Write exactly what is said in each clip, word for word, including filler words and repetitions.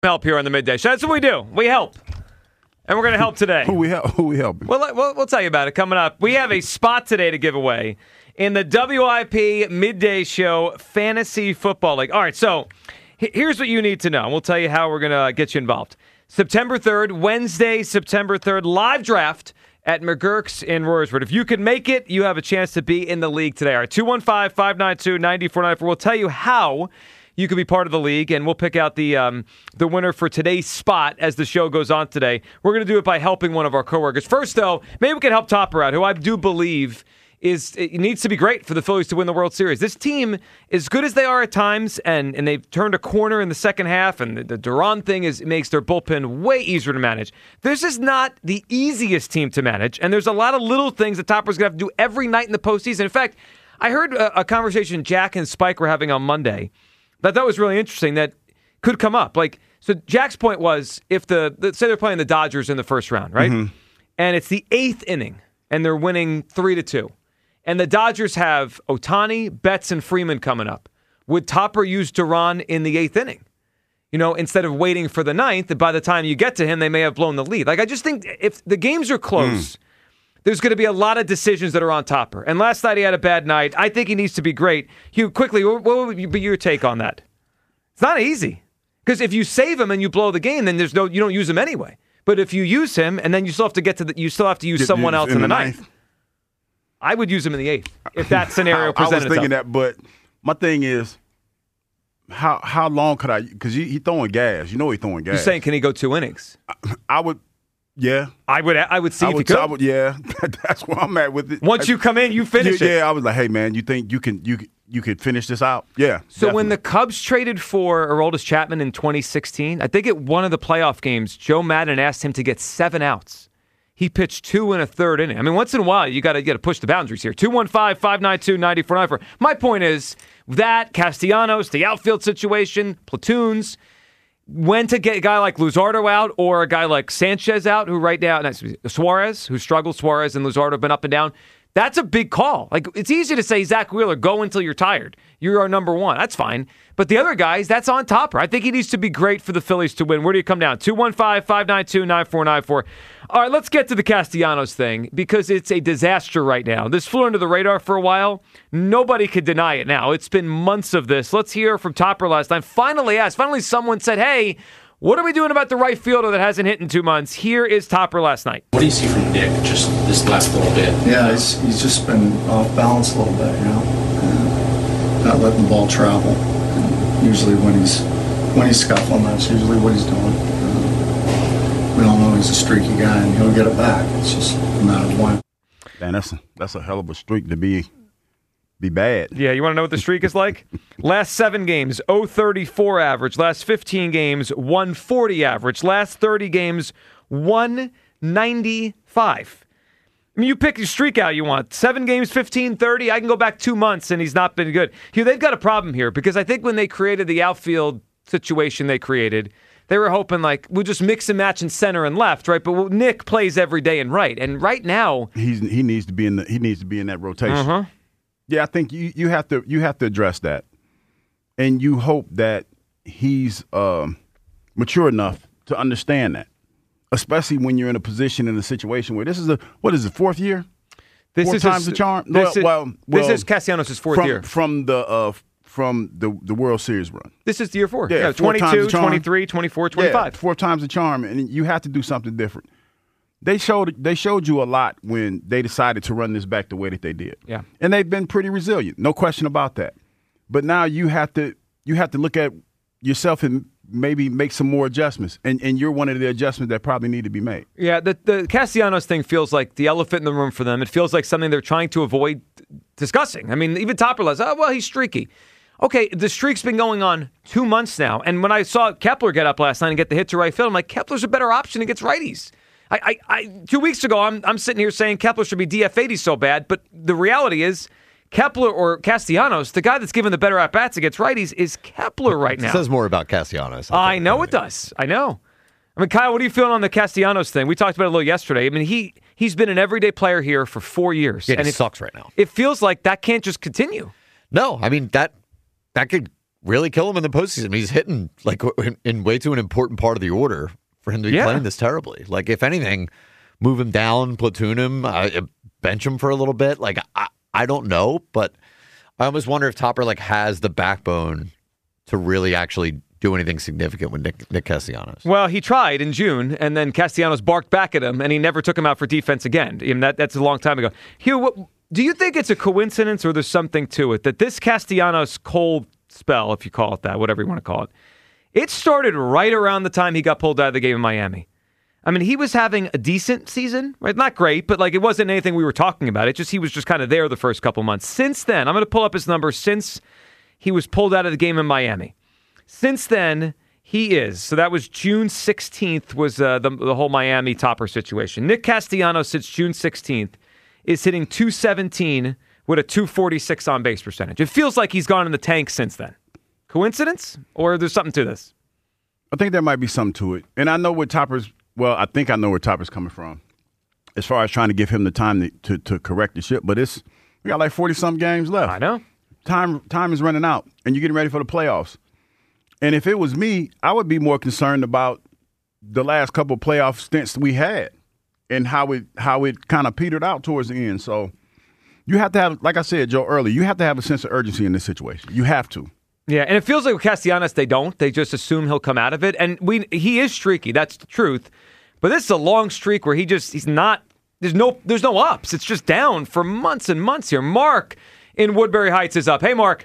Help here on the Midday Show. That's what we do. We help. And we're going to help today. Who we help? Who we helping? Well, we'll, we'll tell you about it coming up. We have a spot today to give away in the W I P Midday Show Fantasy Football League. All right, so here's what you need to know. We'll tell you how we're going to get you involved. September third, Wednesday, September third, live draft at McGurk's in Royersford. If you can make it, you have a chance to be in the league today. All right, two one five, five nine two, nine four nine four. We'll tell you how you could be part of the league, and we'll pick out the um, the winner for today's spot as the show goes on today. We're going to do it by helping one of our coworkers. First, though, maybe we can help Topper out, who I do believe is it needs to be great for the Phillies to win the World Series. This team, as good as they are at times, and, and they've turned a corner in the second half, and the, the Duran thing is makes their bullpen way easier to manage. This is not the easiest team to manage, and there's a lot of little things that Topper's going to have to do every night in the postseason. In fact, I heard a, a conversation Jack and Spike were having on Monday that that was really interesting that could come up. Like, so Jack's point was, if the, let's say they're playing the Dodgers in the first round, right? Mm-hmm. And it's the eighth inning, and they're winning three to two. And the Dodgers have Ohtani, Betts, and Freeman coming up. Would Topper use Duran in the eighth inning? You know, instead of waiting for the ninth, and by the time you get to him, they may have blown the lead. Like, I just think if the games are close, mm. there's going to be a lot of decisions that are on Topper. And last night he had a bad night. I think he needs to be great. Hugh, quickly, what would be your take on that? It's not easy. Because if you save him and you blow the game, then there's no you don't use him anyway. But if you use him and then you still have to get to the you still have to use Did, someone else in, in the ninth. ninth. I would use him in the eighth if that scenario presented itself. I was thinking itself. that, but my thing is, how how long could I? Because he, he throwing gas. You know he's throwing gas. You're saying can he go two innings? I, I would. Yeah, I would. I would see I if would, he could. I would, yeah, that's where I'm at with it. Once you come in, you finish yeah, it. Yeah, I was like, hey man, you think you can you you could finish this out? Yeah. So definitely. When the Cubs traded for Aroldis Chapman in twenty sixteen, I think at one of the playoff games, Joe Madden asked him to get seven outs. He pitched two and a third inning. I mean, once in a while, you got to get to push the boundaries here. two one five, five nine two, nine four nine four. My point is that Castellanos, the outfield situation, platoons. When to get a guy like Luzardo out or a guy like Sanchez out, who right now, Suarez, who struggled, Suarez and Luzardo have been up and down. That's a big call. Like, it's easy to say, Zach Wheeler, go until you're tired. You're our number one. That's fine. But the other guys, that's on Topper. I think he needs to be great for the Phillies to win. Where do you come down? two one five, five nine two, nine four nine four. All right, let's get to the Castellanos thing because it's a disaster right now. This flew under the radar for a while. Nobody could deny it now. It's been months of this. Let's hear from Topper last time. Finally asked. Finally someone said, hey, what are we doing about the right fielder that hasn't hit in two months? Here is Topper last night. What do you see from Nick just this last little bit? Yeah, he's, he's just been off balance a little bit, you know, and not letting the ball travel. And usually when he's when he's scuffling, that's usually what he's doing. Uh, we all know he's a streaky guy, and he'll get it back. It's just a matter of when. Man, that's a, that's a hell of a streak to be be bad. Yeah, you want to know what the streak is like? Last seven games, oh thirty-four average. Last fifteen games, one forty average. Last thirty games, one ninety-five. I mean, you pick your streak out you want. Seven games, fifteen, thirty. I can go back two months, and he's not been good. Here, they've got a problem here because I think when they created the outfield situation they created, they were hoping, like, we'll just mix and match in center and left, right? But Nick plays every day in right. And right now, he's he needs to be in the he needs to be in that rotation. Uh-huh. Yeah, I think you, you have to you have to address that, and you hope that he's um, mature enough to understand that, especially when you're in a position in a situation where this is a what is it fourth year? This Four is times his, the charm. This, well, is, well, well, this is Castellanos' fourth from, year from the uh, from the the World Series run. This is the year four. Yeah, yeah four twenty-two, twenty-three, twenty-four, twenty-five. Yeah, four times the charm, and you have to do something different. They showed they showed you a lot when they decided to run this back the way that they did. Yeah. And they've been pretty resilient, no question about that. But now you have to you have to look at yourself and maybe make some more adjustments. And and you're one of the adjustments that probably need to be made. Yeah, the the Castellanos thing feels like the elephant in the room for them. It feels like something they're trying to avoid discussing. I mean, even Topper says, oh, well, he's streaky. Okay, the streak's been going on two months now. And when I saw Kepler get up last night and get the hit to right field, I'm like, Kepler's a better option against righties. I, I, I, two weeks ago, I'm, I'm sitting here saying Kepler should be D F A'd, he's so bad. But the reality is, Kepler or Castellanos, the guy that's given the better at-bats against righties is Kepler right now. It says more about Castellanos. I, I know it does. I know. I mean, Kyle, what are you feeling on the Castellanos thing? We talked about it a little yesterday. I mean, he, he's been an everyday player here for four years. Yeah, and it it sucks right now. It feels like that can't just continue. No, I mean, that that could really kill him in the postseason. He's hitting like in, in way too an important part of the order for him to be Yeah. playing this terribly. Like, if anything, move him down, platoon him, uh, bench him for a little bit. Like, I, I don't know, but I almost wonder if Topper like has the backbone to really actually do anything significant with Nick, Nick Castellanos. Well, he tried in June, and then Castellanos barked back at him, and he never took him out for defense again. I mean, that, that's a long time ago. Hugh, what, do you think it's a coincidence or there's something to it that this Castellanos cold spell, if you call it that, whatever you want to call it, it started right around the time he got pulled out of the game in Miami? I mean, he was having a decent season, right? Not great, but like it wasn't anything we were talking about. It just he was just kind of there the first couple months. Since then, I'm going to pull up his numbers since he was pulled out of the game in Miami. Since then, he is. So that was June sixteenth was uh, the, the whole Miami Topper situation. Nick Castellanos, since June sixteenth, is hitting two seventeen with a two forty-six on-base percentage. It feels like he's gone in the tank since then. Coincidence? Or there's something to this? I think there might be something to it. And I know where Topper's, well, I think I know where Topper's coming from as far as trying to give him the time to, to, to correct the ship. But it's we got like forty-some games left. I know. Time, time is running out, and you're getting ready for the playoffs. And if it was me, I would be more concerned about the last couple of playoff stints we had and how it how it kind of petered out towards the end. So you have to have, like I said, Joe, earlier, you have to have a sense of urgency in this situation. You have to. Yeah, and it feels like with Castellanos, they don't. They just assume he'll come out of it. And we he is streaky. That's the truth. But this is a long streak where he just, he's not, there's no there's no ups. It's just down for months and months here. Mark in Woodbury Heights is up. Hey, Mark.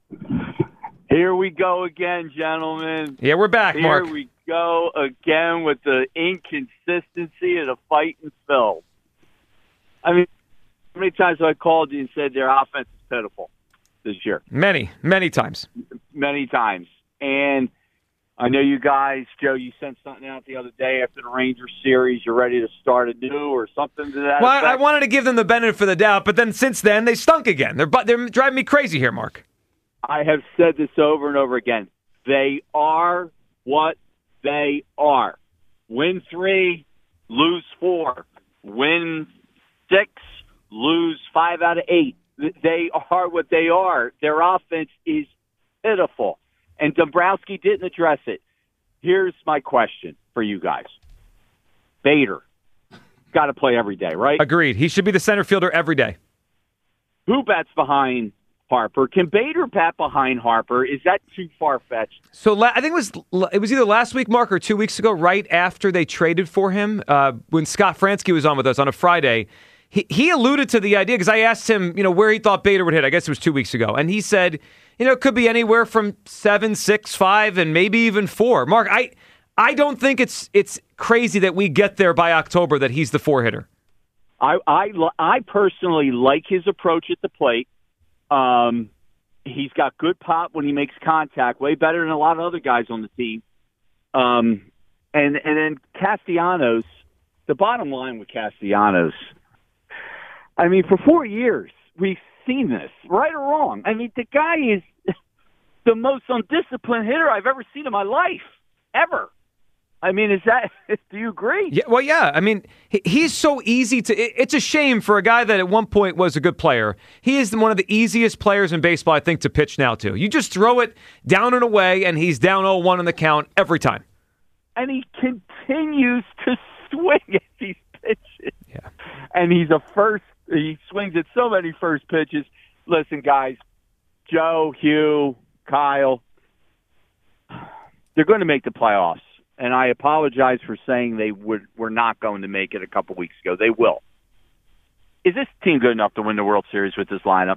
Here we go again, gentlemen. Yeah, we're back, Here Mark. we go again with the inconsistency of the fighting Phil. I mean, how many times have I called you and said their offense is pitiful this year? Many, many times. Many times. And I know you guys, Joe, you sent something out the other day after the Rangers series. You're ready to start anew or something to that Well, effect. I wanted to give them the benefit of the doubt, but then since then, they stunk again. They're, bu- they're driving me crazy here, Mark. I have said this over and over again. They are what they are. Win three, lose four. Win six, lose five out of eight. They are what they are. Their offense is pitiful. And Dombrowski didn't address it. Here's my question for you guys. Bader, got to play every day, right? Agreed. He should be the center fielder every day. Who bats behind Harper? Can Bader bat behind Harper? Is that too far-fetched? So la- I think it was it was either last week, Mark, or two weeks ago, right after they traded for him, uh, when Scott Fransky was on with us on a Friday. He, he alluded to the idea because I asked him, you know, where he thought Bader would hit. I guess it was two weeks ago. And he said, you know, it could be anywhere from seven, six, five, and maybe even four. Mark, I I don't think it's it's crazy that we get there by October that he's the four hitter. I, I, I personally like his approach at the plate. Um, he's got good pop when he makes contact, way better than a lot of other guys on the team. Um, and and then Castellanos, the bottom line with Castellanos, I mean, for four years we've seen this, right or wrong. I mean, the guy is the most undisciplined hitter I've ever seen in my life, ever. I mean, is that? Do you agree? Yeah, well, yeah. I mean, he, he's so easy to. It, it's a shame for a guy that at one point was a good player. He is one of the easiest players in baseball, I think, to pitch now to. You just throw it down and away, and he's down oh one in the count every time. And he continues to swing at these pitches. Yeah. And he's a first. He swings at so many first pitches. Listen, guys, Joe, Hugh, Kyle, they're going to make the playoffs. And I apologize for saying they would were not going to make it a couple weeks ago. They will. Is this team good enough to win the World Series with this lineup?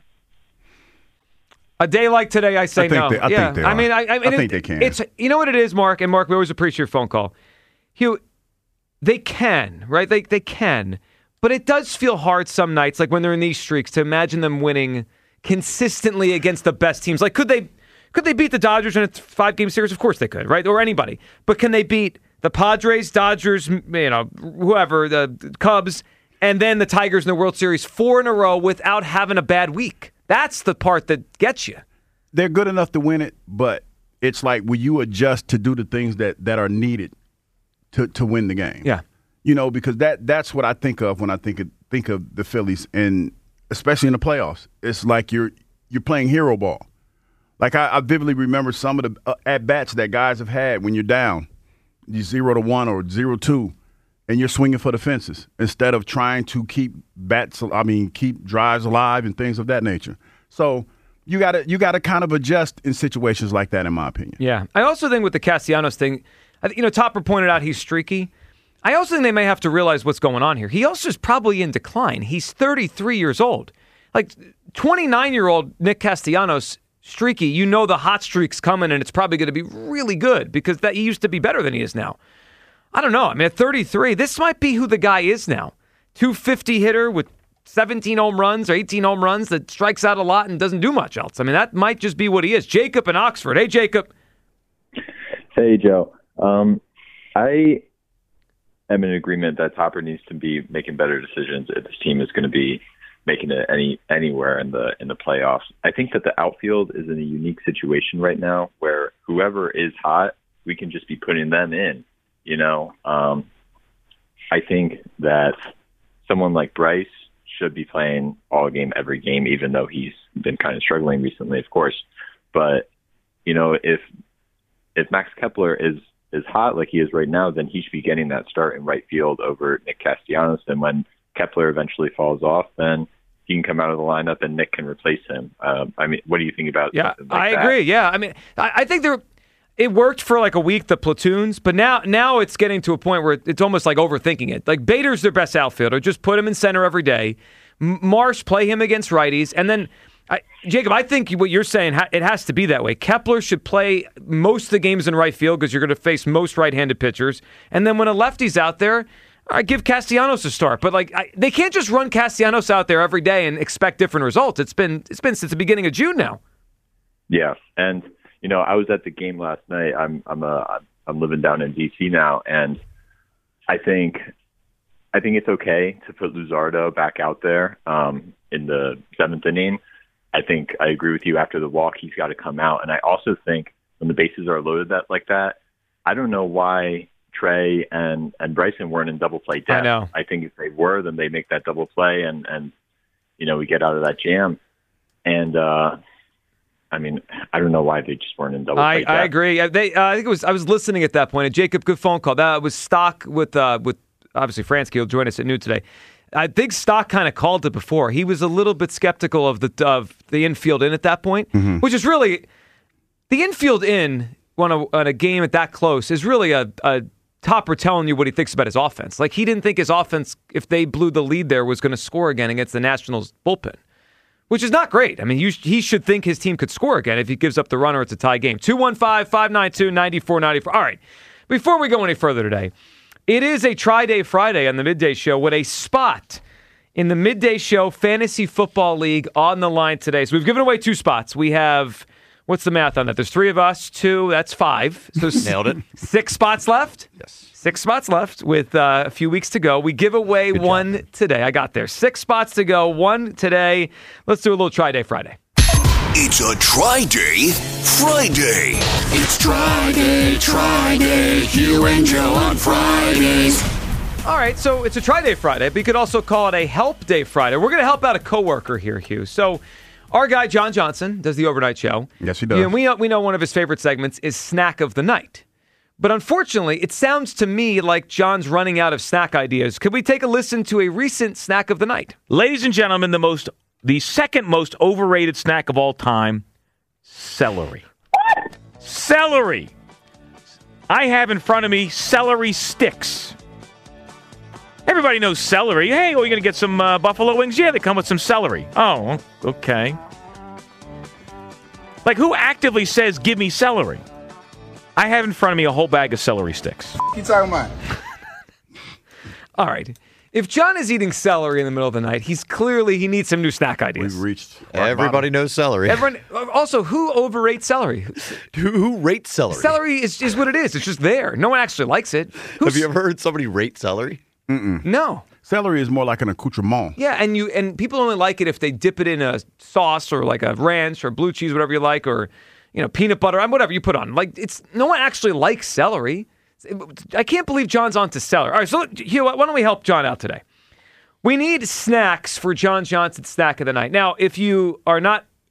A day like today, I say I think no. they- I yeah, think they I are. mean, I, I, mean, I think it- they can. It's you know what it is, Mark and Mark. We always appreciate your phone call. Hugh, they can, right? They they can, but it does feel hard some nights, like when they're in these streaks, to imagine them winning consistently against the best teams. Like, could they? Could they beat the Dodgers in a five-game series? Of course they could, right? Or anybody. But can they beat the Padres, Dodgers, you know, whoever, the Cubs, and then the Tigers in the World Series four in a row without having a bad week? That's the part that gets you. They're good enough to win it, but it's like, will you adjust to do the things that, that are needed to, to win the game? Yeah. You know, because that that's what I think of when I think of, think of the Phillies, and especially in the playoffs. It's like you're you're playing hero ball. Like I, I vividly remember some of the uh, at-bats that guys have had when you're down, you zero to one or zero two, and you're swinging for the fences instead of trying to keep bats. I mean, keep drives alive and things of that nature. So you got to you got to kind of adjust in situations like that, in my opinion. Yeah, I also think with the Castellanos thing, I think, you know, Topper pointed out he's streaky. I also think they may have to realize what's going on here. He also is probably in decline. He's thirty-three years old. Like twenty-nine-year-old Nick Castellanos. Streaky, you know the hot streak's coming, and it's probably going to be really good because that he used to be better than he is now. I don't know. I mean, at thirty-three, this might be who the guy is now. two fifty hitter with seventeen home runs or eighteen home runs that strikes out a lot and doesn't do much else. I mean, that might just be what he is. Jacob in Oxford. Hey, Jacob. Hey, Joe. Um, I am in agreement that Topper needs to be making better decisions if his team is going to be making it any anywhere in the in the playoffs. I think that the outfield is in a unique situation right now where whoever is hot, we can just be putting them in. You know, um, I think that someone like Bryce should be playing all game, every game, even though he's been kind of struggling recently, of course. But you know, if if Max Kepler is is hot like he is right now, then he should be getting that start in right field over Nick Castellanos. And when Kepler eventually falls off, then he can come out of the lineup and Nick can replace him. Um, I mean, what do you think about yeah, something like I that? agree. Yeah, I mean, I, I think there it worked for like a week, the platoons, but now now it's getting to a point where it's almost like overthinking it. Like Bader's their best outfielder. Just put him in center every day. M- Marsh, play him against righties. And then, I, Jacob, I think what you're saying, ha- it has to be that way. Kepler should play most of the games in right field because you're going to face most right-handed pitchers. And then when a lefty's out there, all right, give Castellanos a start, but like I, they can't just run Castellanos out there every day and expect different results. It's been it's been since the beginning of June now. Yeah, and you know I was at the game last night. I'm I'm a I'm living down in D C now, and I think I think it's okay to put Luzardo back out there um, in the seventh inning. I think I agree with you. After the walk, he's got to come out, and I also think when the bases are loaded that like that, I don't know why Trey and, and Bryson weren't in double play depth. I know. I think if they were, then they make that double play and, and you know, we get out of that jam. And, uh, I mean, I don't know why they just weren't in double I, play depth. I agree. Uh, They, uh, I think it was. I was listening at that point. And Jacob, good phone call. That was Stock with, uh, with obviously Fransky will join us at noon today. I think Stock kind of called it before. He was a little bit skeptical of the of the infield in at that point, mm-hmm. which is really the infield in on a, on a game at that close is really a, a Topper telling you what he thinks about his offense. Like, he didn't think his offense, if they blew the lead there, was going to score again against the Nationals bullpen, which is not great. I mean, you, he should think his team could score again if he gives up the run or it's a tie game. two one five, five nine two, nine four nine four. All right, before we go any further today, it is a Tri-Day Friday on the Midday Show with a spot in the Midday Show Fantasy Football League on the line today. So we've given away two spots. We have... What's the math on that? There's three of us, two, that's five. So Nailed it. Six spots left? Yes. Six spots left with uh, a few weeks to go. We give away Good one job. today. I got there. Six spots to go, one today. Let's do a little Tri-Day Friday. It's a Tri-Day Friday. It's Tri-Day, Tri-Day, Hugh and Joe on Fridays. All right, so it's a Tri-Day Friday, but you could also call it a Help Day Friday. We're going to help out a coworker here, Hugh. So our guy, John Johnson, does the overnight show. Yes, he does. And we know, we know one of his favorite segments is Snack of the Night. But unfortunately, it sounds to me like John's running out of snack ideas. Could we take a listen to a recent Snack of the Night? Ladies and gentlemen, the most, the second most overrated snack of all time, celery. What? Celery. I have in front of me celery sticks. Everybody knows celery. Hey, are we going to get some uh, buffalo wings? Yeah, they come with some celery. Oh, okay. Like, who actively says, give me celery? I have in front of me a whole bag of celery sticks. You talking about? All right. If John is eating celery in the middle of the night, he's clearly, he needs some new snack ideas. We've reached. Everybody knows celery. Everyone, also, who overrates celery? who, who rates celery? Celery is, is what it is. It's just there. No one actually likes it. Who's, Have you ever heard somebody rate celery? Mm-mm. No. Celery is more like an accoutrement. Yeah, and you and people only like it if they dip it in a sauce or like a ranch or blue cheese, whatever you like, or you know, peanut butter, whatever you put on. Like, it's no one actually likes celery. I can't believe John's onto celery. All right, so Hugh, why don't we help John out today? We need snacks for John Johnson's Snack of the Night. Now, if you are not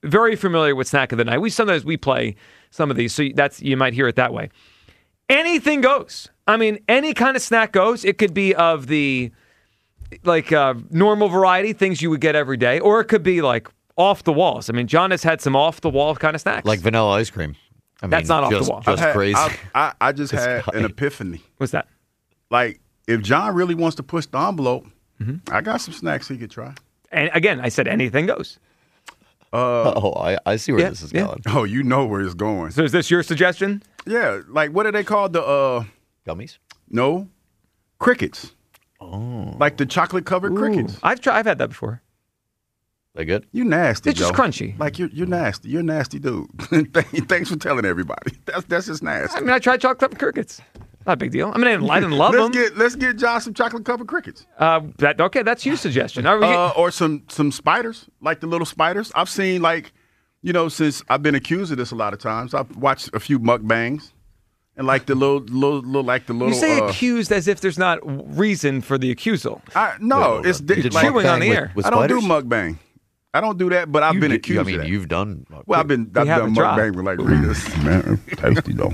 very familiar with snack of the night. We sometimes we play some of these, so that's you might hear it that way. Anything goes. I mean, any kind of snack goes. It could be of the like uh, normal variety, things you would get every day, or it could be like off the walls. I mean, John has had some off the wall kind of snacks, like vanilla ice cream. I mean, that's not just, off the wall. Just I've had- crazy. I, I, I just This had guy. an epiphany. What's that? Like, if John really wants to push the envelope, Mm-hmm. I got some snacks he could try. And again, I said anything goes. Uh, oh, I, I see where Yeah, this is yeah. going. oh, you know where it's going. So is this your suggestion? Yeah, like what are they called? The uh, Gummies? no, crickets. Oh. Like the chocolate covered crickets. Ooh, I've tried. I've had that before. They good? You nasty. It's just Joe. crunchy. Like you're you're nasty. You're a nasty dude. Thanks for telling everybody. That's that's just nasty. I mean, I tried chocolate covered crickets. Not a big deal. I mean, I didn't, I didn't love let's them. get let's get John some chocolate covered crickets. Uh, that okay? That's your suggestion. Are we Uh, or some some spiders, like the little spiders. I've seen like, you know, since I've been accused of this a lot of times. I've watched a few mukbangs, and like the little little, little like the little. you say uh, accused as if there's not reason for the accusal. I, no, it's You di- did like, chewing on the mukbang air. With, with I don't do spiders? mukbang. I don't do that, but I've You been do- accused. I mean, of that. you've done. Well, I've been I've have done a drop. mukbang with like Rita's. Man, tasty though.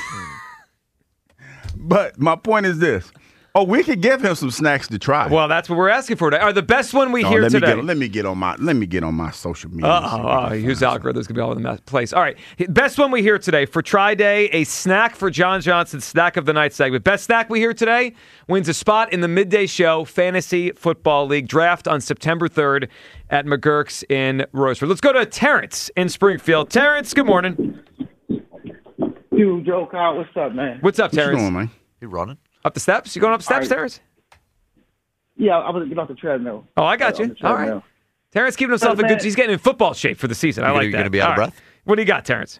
But my point is this: oh, we could give him some snacks to try. Well, that's what we're asking for today. Are the best one we No, hear let me today? get let me get on my let me get on my social media. Uh oh, oh whose algorithm's gonna be all over the place. All right, best one we hear today for Try Day, a snack for John Johnson's Snack of the Night segment. Best snack we hear today wins a spot in the midday show Fantasy Football League draft on September third at McGurk's in Rosewood. Let's go to Terrence in Springfield. Terrence, good morning. You, Joe Kyle, what's up, man? What's up, What you Terrence? doing, man? You running? Up the steps? You going up the steps, All right. Terrence? Yeah, I was getting off the treadmill. Oh, I got Uh, on you. the All right. treadmill. Terrence keeping himself in man. good. He's getting in football shape for the season. I You're like gonna- that. you're gonna be out All of right. breath? What do you got, Terrence?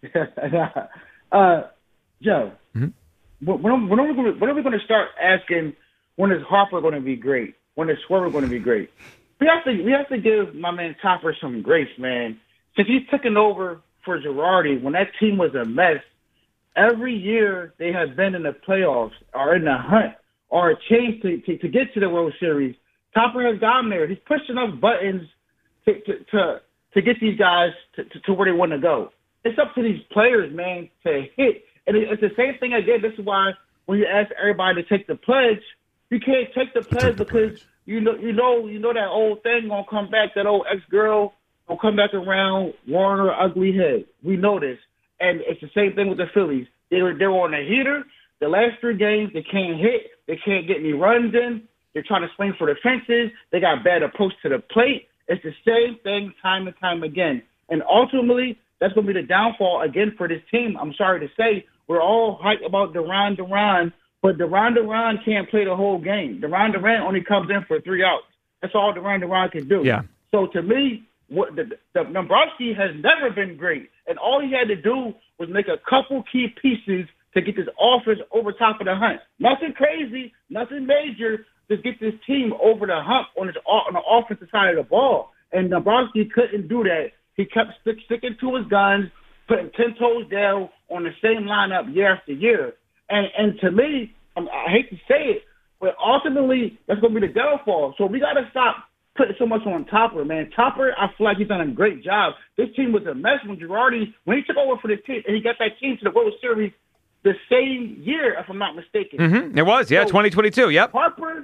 uh, Joe, Mm-hmm. when, when, when are we gonna, when are we going to start asking when is Harper going to be great? When is Swerve going to be great? We have to we have to give my man Topper some grace, man. Since he's taken over for Girardi, when that team was a mess, every year they have been in the playoffs or in the hunt or a chance to, to, to get to the World Series. Topper has gotten there. He's pushing enough buttons to to to, to get these guys to, to, to where they want to go. It's up to these players, man, to hit. And it, it's the same thing again. This is why when you ask everybody to take the pledge, you can't take the pledge because you know you know you know that old thing gonna come back. That old ex girl gonna come back around, wearing her ugly head. We know this. And it's the same thing with the Phillies. They were they were on a heater. The last three games, they can't hit. They can't get any runs in. They're trying to swing for the fences. They got bad approach to the plate. It's the same thing time and time again. And ultimately, that's going to be the downfall again for this team. I'm sorry to say, we're all hyped about Duran Duran, but Duran Duran can't play the whole game. Duran Duran only comes in for three outs. That's all Duran Duran can do. Yeah. So to me, what the, the Dombrowski has never been great, and all he had to do was make a couple key pieces to get this offense over top of the hunt. Nothing crazy, nothing major. Just get this team over the hump on his on the offensive side of the ball. And Dombrowski couldn't do that. He kept stick, sticking to his guns, putting ten toes down on the same lineup year after year. And and to me, I, I hate to say it, but ultimately that's going to be the downfall. So we got to stop putting so much on Topper, man. Topper, I feel like he's done a great job. This team was a mess when Girardi, when he took over for this team, and he got that team to the World Series the same year, if I'm not mistaken. Mm-hmm. It was, yeah, So, twenty twenty-two. Yep. Harper,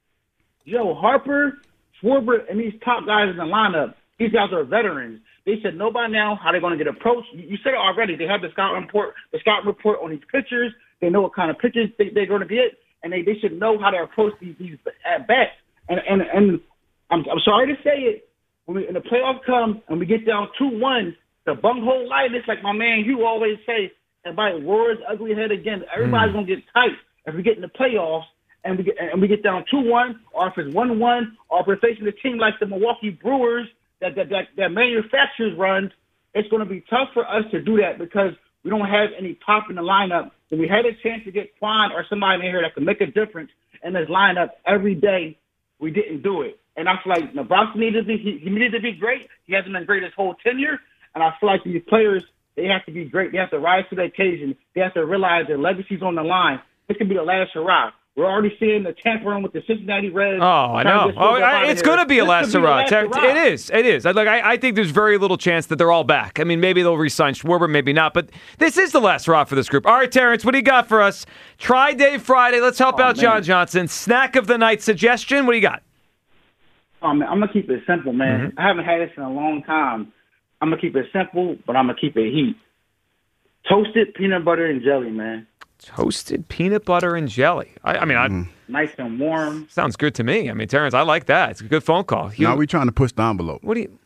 yo, Harper, Schwarber, and these top guys in the lineup, these guys are veterans. They should know by now how they're going to get approached. You you said it already. They have the scout report, the scout report on these pitchers. They know what kind of pitchers they, they're going to get, and they, they should know how to approach these, these at bats. And and and I'm I'm sorry to say it, when we, in the playoffs come and we get down two one, the bunghole light is like my man Hugh always say, and by Roar's ugly head again, everybody's gonna get tight if we get in the playoffs and we get and we get down two one, or if it's one one, or if we're facing a team like the Milwaukee Brewers that that that, that manufactures runs. It's gonna be tough for us to do that because we don't have any pop in the lineup. And we had a chance to get Quan or somebody in here that can make a difference in this lineup every day. We didn't do it. And I feel like Nebraska needed to be, he, he needed to be great. He hasn't been great his whole tenure. And I feel like these players, they have to be great. They have to rise to the occasion. They have to realize their legacy's on the line. This could be the last hurrah. We're already seeing the tampering with the Cincinnati Reds. Oh, I know. Oh, I, it's going to be a last hurrah. hurrah. It is. It is. Like I, I think there's very little chance that they're all back. I mean, maybe they'll re-sign Schwarber, maybe not. But this is the last hurrah for this group. All right, Terrence, what do you got for us? Tri-Day Friday. Let's help Oh, out man. John Johnson. Snack of the night suggestion. What do you got? Oh, man, I'm going to keep it simple, man. Mm-hmm. I haven't had this in a long time. I'm going to keep it simple, but I'm going to keep it heat. Toasted peanut butter and jelly, man. Toasted peanut butter and jelly. I, I mean, I, Nice and warm. sounds good to me. I mean, Terrence, I like that. It's a good phone call. You- Now we trying to push the envelope. what do you?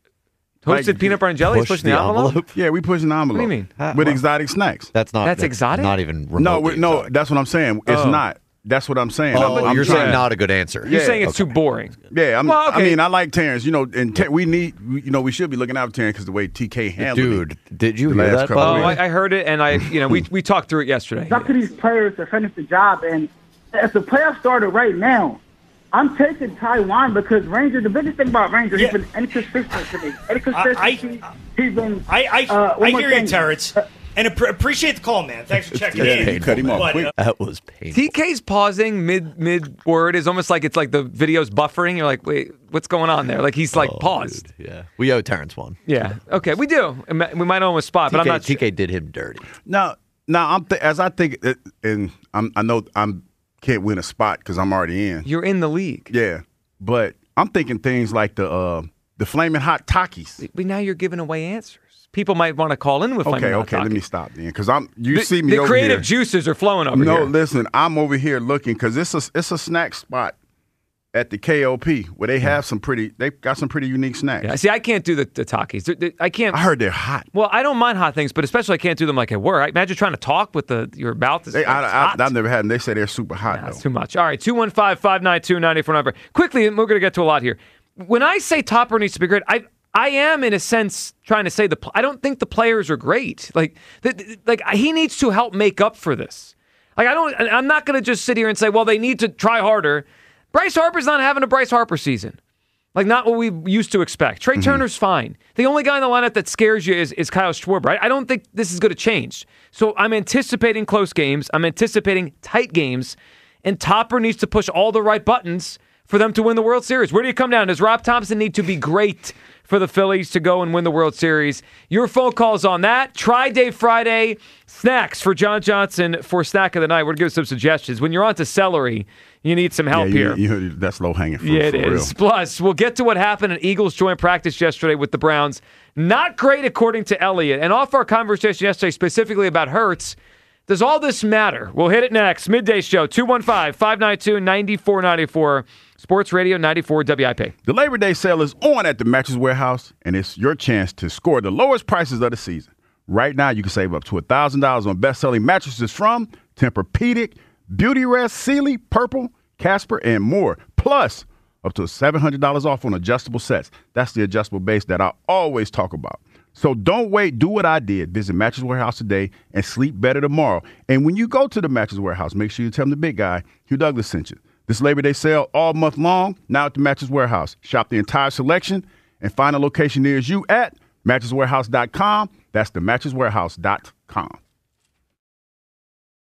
Toasted Like, peanut butter and jelly is push pushing the, the envelope? envelope? Yeah, we pushing the envelope. What do you mean? With exotic snacks. That's not. That's exotic? Not even remotely No, we- no, exotic. that's what I'm saying. It's Oh. not. That's what I'm saying. Oh, I'm, I'm you're trying- saying not a good answer. You're Yeah. saying it's too boring. Yeah, I'm, Well, okay. I mean, I like Terrence. You know, and Ter- we need, we- you know, we should be looking out for Terrence because the way T K handled it. Dude, did you The hear last that? couple by Oh, the way? weeks. I, I heard it, and I, you know, we we talked through it yesterday. It's up to these players to finish the job. And if the playoffs started right now, I'm taking Taiwan because Ranger, the biggest thing about Ranger, Yeah. he's been inconsistent to me. Inconsistency. he's been. I I, uh, one I more hear thing. you, Terrence, and ap- appreciate the call, man. Thanks for checking Yeah, in. you cut him off But, quick. uh, That was painful. T K's pausing mid mid word is almost like it's like the video's buffering. You're like, wait, what's going on there? Like he's like Oh, paused. dude, yeah, we owe Terrence one. Yeah. Okay, we do. We might owe him a spot, but I'm T K, not. T K did him dirty. Now, now I'm th- as I think, it, and I'm, I know I'm can't win a spot because I'm already in. You're in the league. Yeah, but I'm thinking things like the uh, the flaming hot Takis. But now you're giving away answers. People might want to call in with Okay, Flamin' Hot okay, let Takis. me stop then because I'm. You The, see me the over creative here. juices are flowing over no, here. listen, I'm over here looking because it's a it's a snack spot at the K O P where they have some pretty. They got some pretty unique snacks. Yeah, see, I can't do the, the Takis. They're- they're- I can't. I heard they're hot. Well, I don't mind hot things, but especially I can't do them like at work. I imagine trying to talk with the your mouth. Is They, I, it's I, hot. I've never had them. They say they're super hot Nah, though. That's too much. All right, two one five, five nine two, nine four nine. Quickly, we're going to get to a lot here. When I say Topper needs to be great, I I am in a sense trying to say the pl- I don't think the players are great. Like the, the- like he needs to help make up for this. Like I don't. I'm not going to just sit here and say, well, they need to try harder. Bryce Harper's not having a Bryce Harper season. Like, not what we used to expect. Trey Turner's fine. The only guy in the lineup that scares you is, is Kyle Schwarber. I, I don't think this is going to change. So I'm anticipating close games. I'm anticipating tight games. And Topper needs to push all the right buttons for them to win the World Series. Where do you come down? Does Rob Thompson need to be great for the Phillies to go and win the World Series? Your phone calls on that. Tri-Day Friday. Snacks for John Johnson for Snack of the Night. We're going to give some suggestions. When you're on to celery, you need some help yeah, here. you, you, that's low hanging fruit. Yeah, it for is. Real. Plus, we'll get to what happened at Eagles joint practice yesterday with the Browns. Not great, according to Elliott. And off our conversation yesterday, specifically about Hurts, does all this matter? We'll hit it next. Midday Show, two one five, five nine two, nine four nine four. Sports Radio ninety-four W I P. The Labor Day sale is on at the Mattress Warehouse, and it's your chance to score the lowest prices of the season. Right now, you can save up to one thousand dollars on best-selling mattresses from Tempur-Pedic, Beautyrest, Sealy, Purple, Casper, and more. Plus, up to seven hundred dollars off on adjustable sets. That's the adjustable base that I always talk about. So don't wait. Do what I did. Visit Mattress Warehouse today and sleep better tomorrow. And when you go to the Mattress Warehouse, make sure you tell them the big guy, Hugh Douglas, sent you. This Labor Day sale all month long, now at the Mattress Warehouse. Shop the entire selection and find a location near you at mattress warehouse dot com. That's the mattress warehouse dot com.